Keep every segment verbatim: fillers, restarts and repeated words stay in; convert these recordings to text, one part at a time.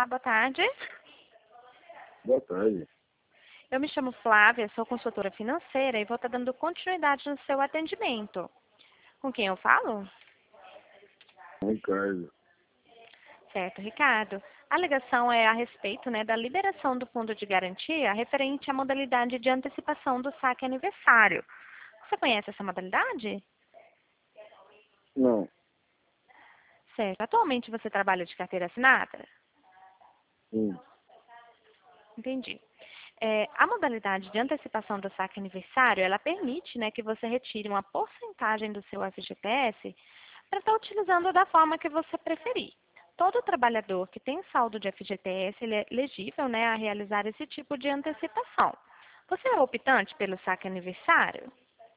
Olá, boa tarde. Boa tarde. Eu me chamo Flávia, sou consultora financeira e vou estar dando continuidade no seu atendimento. Com quem eu falo? Ricardo. Certo, Ricardo. A alegação é a respeito, né, da liberação do fundo de garantia referente à modalidade de antecipação do saque aniversário. Você conhece essa modalidade? Não. Certo. Atualmente você trabalha de carteira assinada? Sim. Entendi. É, a modalidade de antecipação do saque aniversário, ela permite, né, que você retire uma porcentagem do seu F G T S para estar utilizando da forma que você preferir. Todo trabalhador que tem saldo de F G T S, ele é elegível, né, a realizar esse tipo de antecipação. Você é optante pelo saque aniversário?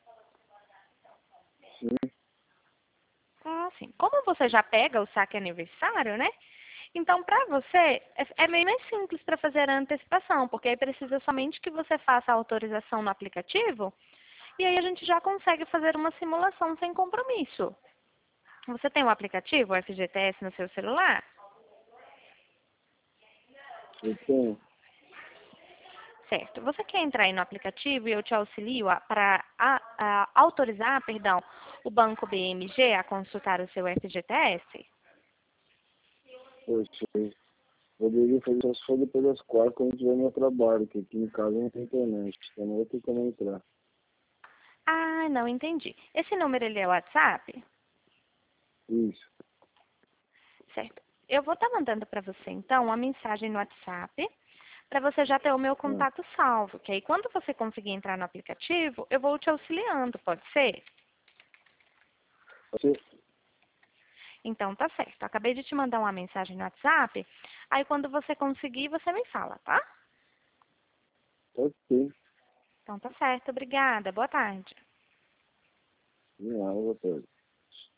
Sim. Ah, sim. Como você já pega o saque aniversário, né? Então, para você, é é bem mais simples para fazer a antecipação, porque aí precisa somente que você faça a autorização no aplicativo e aí a gente já consegue fazer uma simulação sem compromisso. Você tem o aplicativo, o F G T S, no seu celular? Eu tenho. Certo. Você quer entrar aí no aplicativo e eu te auxilio para autorizar, perdão, o Banco B M G a consultar o seu F G T S? Poxa, eu poderia fazer só se for depois das quatro, quando tiver meu trabalho, que aqui em casa não tem internet. Então não vou ter como entrar. Ah, não entendi. Esse número ele é o WhatsApp? Isso. Certo. Eu vou estar mandando para você, então, uma mensagem no WhatsApp, para você já ter o meu Ah, contato salvo, que aí quando você conseguir entrar no aplicativo, eu vou te auxiliando, pode ser? você, Então, tá certo. Acabei de te mandar uma mensagem no WhatsApp, aí quando você conseguir, você me fala, tá? ok. Então, tá certo. Obrigada. Boa tarde. Não, boa tarde.